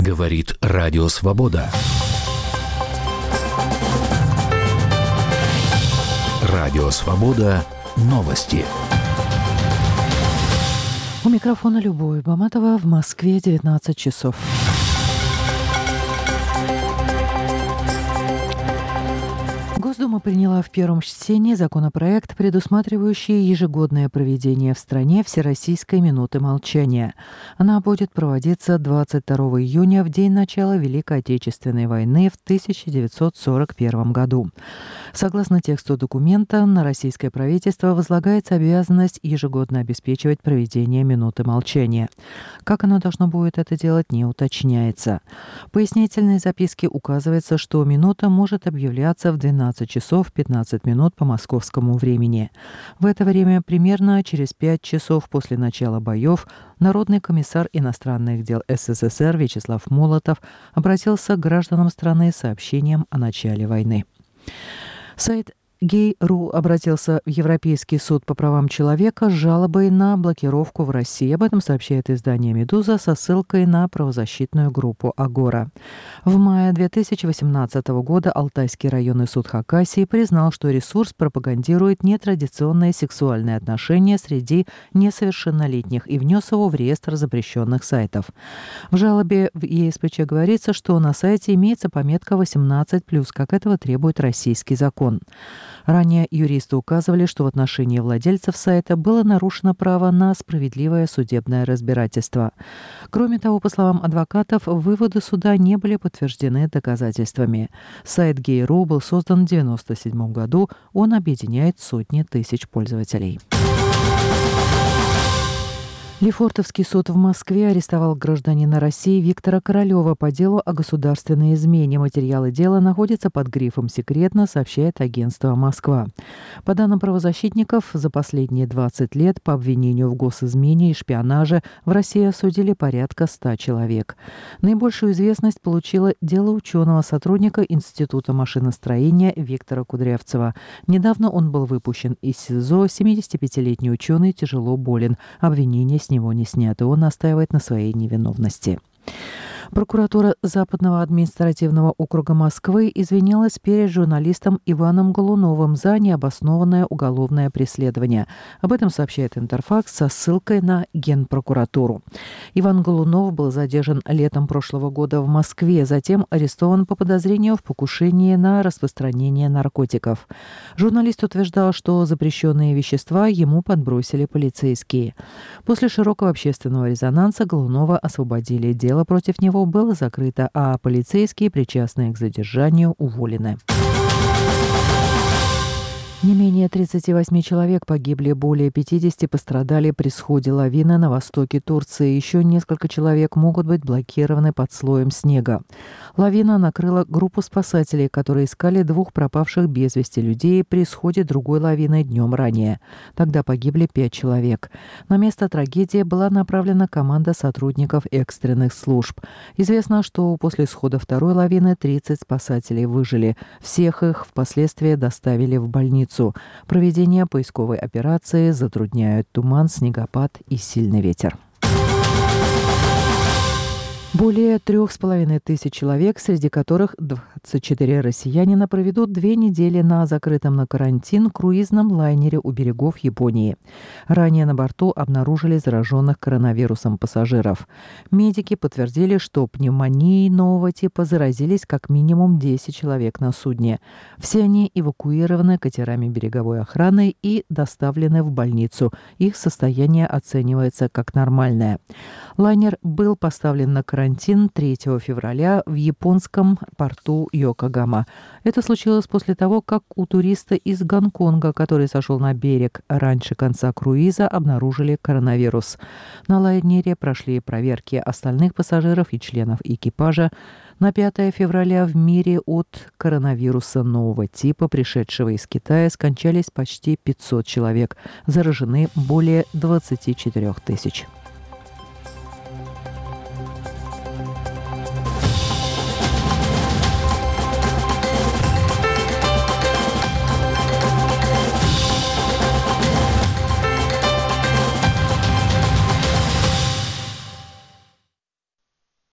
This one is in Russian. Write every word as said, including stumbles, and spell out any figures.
Говорит Радио Свобода. Радио Свобода. Новости. У микрофона Любовь Баматова. В Москве девятнадцать часов. Госдума приняла в первом чтении законопроект, предусматривающий ежегодное проведение в стране Всероссийской минуты молчания. Она будет проводиться двадцать второго июня, в день начала Великой Отечественной войны в тысяча девятьсот сорок первом году. Согласно тексту документа, на российское правительство возлагается обязанность ежегодно обеспечивать проведение минуты молчания. Как оно должно будет это делать, не уточняется. В пояснительной записке указывается, что минута может объявляться в двенадцать часов пятнадцать минут по московскому времени. В это время, примерно через пять часов после начала боев, Народный комиссар иностранных дел СССР Вячеслав Молотов обратился к гражданам страны с сообщением о начале войны. Сайт гей точка ру обратился в Европейский суд по правам человека с жалобой на блокировку в России. Об этом сообщает издание «Медуза» со ссылкой на правозащитную группу «Агора». В мае две тысячи восемнадцатого года Алтайский районный суд Хакасии признал, что ресурс пропагандирует нетрадиционные сексуальные отношения среди несовершеннолетних и внес его в реестр запрещенных сайтов. В жалобе в ЕСПЧ говорится, что на сайте имеется пометка восемнадцать плюс, как этого требует российский закон. Ранее юристы указывали, что в отношении владельцев сайта было нарушено право на справедливое судебное разбирательство. Кроме того, по словам адвокатов, выводы суда не были подтверждены доказательствами. Сайт гей точка ру был создан в девяносто седьмом году, он объединяет сотни тысяч пользователей. Лефортовский суд в Москве арестовал гражданина России Виктора Королева по делу о государственной измене. Материалы дела находятся под грифом «Секретно», сообщает агентство «Москва». По данным правозащитников, за последние двадцать лет по обвинению в госизмене и шпионаже в России осудили порядка ста человек. Наибольшую известность получило дело ученого-сотрудника Института машиностроения Виктора Кудрявцева. Недавно он был выпущен из СИЗО. семидесятипятилетний ученый тяжело болен. Обвинения с него не сняты. Он настаивает на своей невиновности. Прокуратура Западного административного округа Москвы извинялась перед журналистом Иваном Голуновым за необоснованное уголовное преследование. Об этом сообщает Интерфакс со ссылкой на Генпрокуратуру. Иван Голунов был задержан летом прошлого года в Москве, затем арестован по подозрению в покушении на распространение наркотиков. Журналист утверждал, что запрещенные вещества ему подбросили полицейские. После широкого общественного резонанса Голунова освободили. Дело против него было закрыто, а полицейские, причастные к задержанию, уволены. Не менее тридцати восьми человек погибли, более пятидесяти пострадали при сходе лавины на востоке Турции. Еще несколько человек могут быть блокированы под слоем снега. Лавина накрыла группу спасателей, которые искали двух пропавших без вести людей при сходе другой лавины днем ранее. Тогда погибли пять человек. На место трагедии была направлена команда сотрудников экстренных служб. Известно, что после схода второй лавины тридцать спасателей выжили. Всех их впоследствии доставили в больницу. Проведение поисковой операции затрудняют туман, снегопад и сильный ветер. Более трех с половиной тысяч человек, среди которых двадцать четыре россиянина, проведут две недели на закрытом на карантин круизном лайнере у берегов Японии. Ранее на борту обнаружили зараженных коронавирусом пассажиров. Медики подтвердили, что пневмонией нового типа заразились как минимум десять человек на судне. Все они эвакуированы катерами береговой охраны и доставлены в больницу. Их состояние оценивается как нормальное. Лайнер был поставлен на карантин третьего февраля в японском порту Йокогама. Это случилось после того, как у туриста из Гонконга, который сошел на берег раньше конца круиза, обнаружили коронавирус. На лайнере прошли проверки остальных пассажиров и членов экипажа. На пятое февраля в мире от коронавируса нового типа, пришедшего из Китая, скончались почти пятьсот человек. Заражены более двадцати четырёх тысяч.